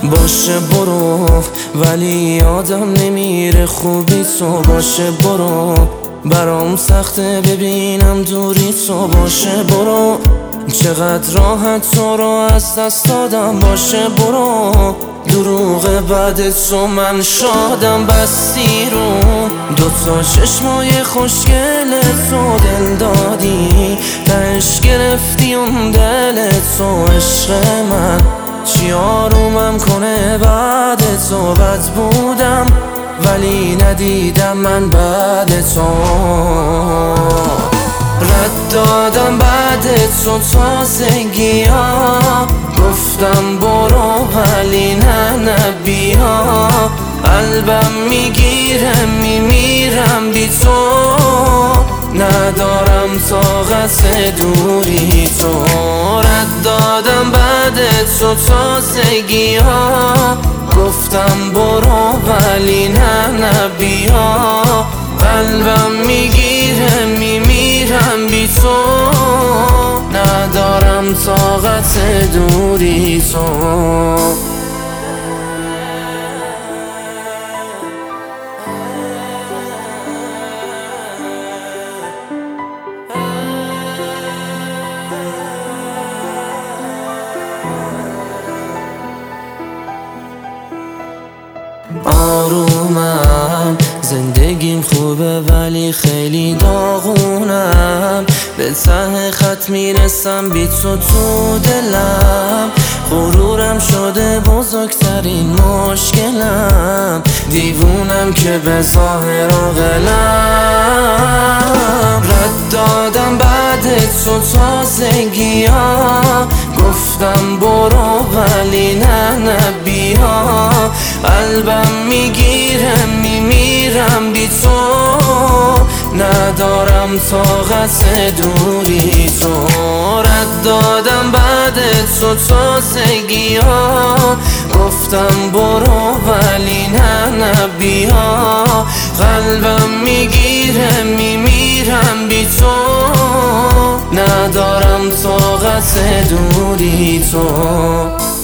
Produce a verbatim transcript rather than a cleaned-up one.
باشه برو، ولی یادم نمیره خوبی تو. باشه برو، برام سخته ببینم دوری تو. باشه برو، چقدر راحت تو رو از دست دادم. باشه برو، دروغ بعد تو من شادم. بستی رو دوتا چشمای خوشگل تو، دل دادی تهش گرفتی اون دل تو. عشق من چی آرومم کنه بعد تو. بد بودم ولی ندیدم من بعد تو. رد دادم بعد تو تازگی ها، گفتم برو ولی نه نه بیا. قلبم میگیره میمیرم بی تو، ندارم طاقت دوری تو. رد دادم بعد تو تازگی ها، گفتم برو ولی نه نه بیا. قلبم میگیره میمیرم بی تو، ندارم طاقت دوری تو. آرومم، زندگیم خوبه ولی خیلی داغونم. به ته خط میرسم بی تو تو دلم. غرورم شده بزرگترین مشکلم. دیوونم که به ظاهر عاقلم. رد دادم بعد تو تازگی ها، گفتم برو ولی نه نه بیا. قلبم میگیره میمیرم بی تو، ندارم طاقت دوری تو. رد دادم بعد تو تازگی ها، گفتم برو ولی نه نه بیا. قلبم میگیره میمیرم بی تو، ندارم طاقت دوری تو.